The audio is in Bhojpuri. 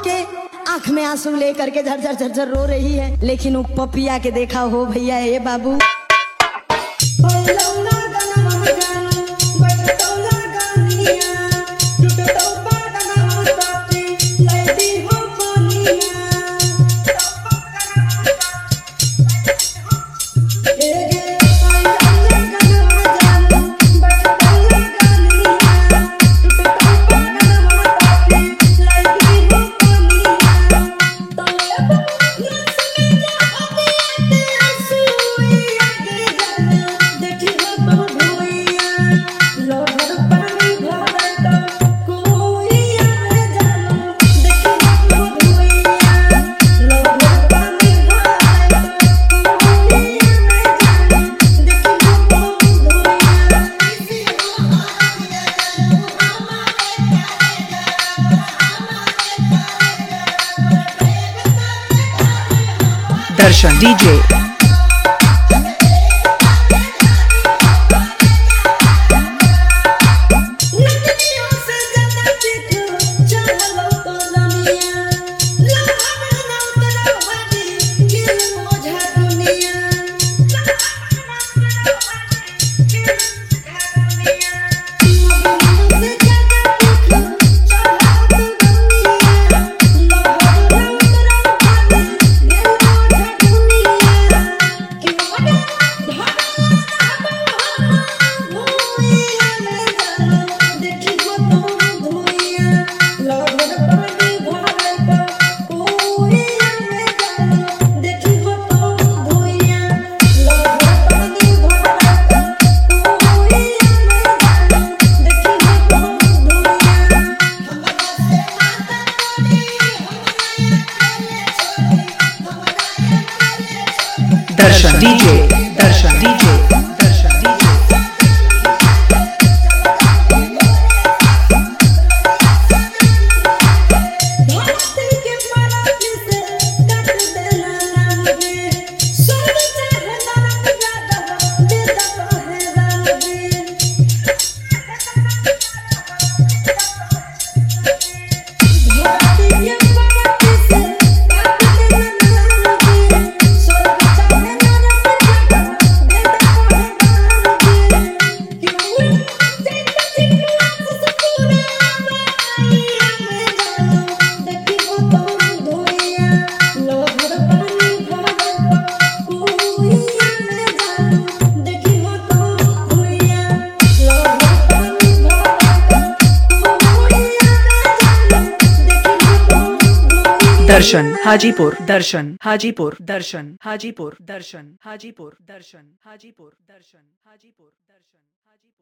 के आंख में आंसू लेकर के झरझर झरझर रो रही है, लेकिन वो पपिया के देखा हो भैया ए बाबू। दर्शन डीजे दर्शन डीजे दर्शन डीजे दर्शन डीजे दर्शन हाजीपुर दर्शन हाजीपुर दर्शन हाजीपुर दर्शन हाजीपुर दर्शन हाजीपुर दर्शन हाजीपुर दर्शन हाजीपुर।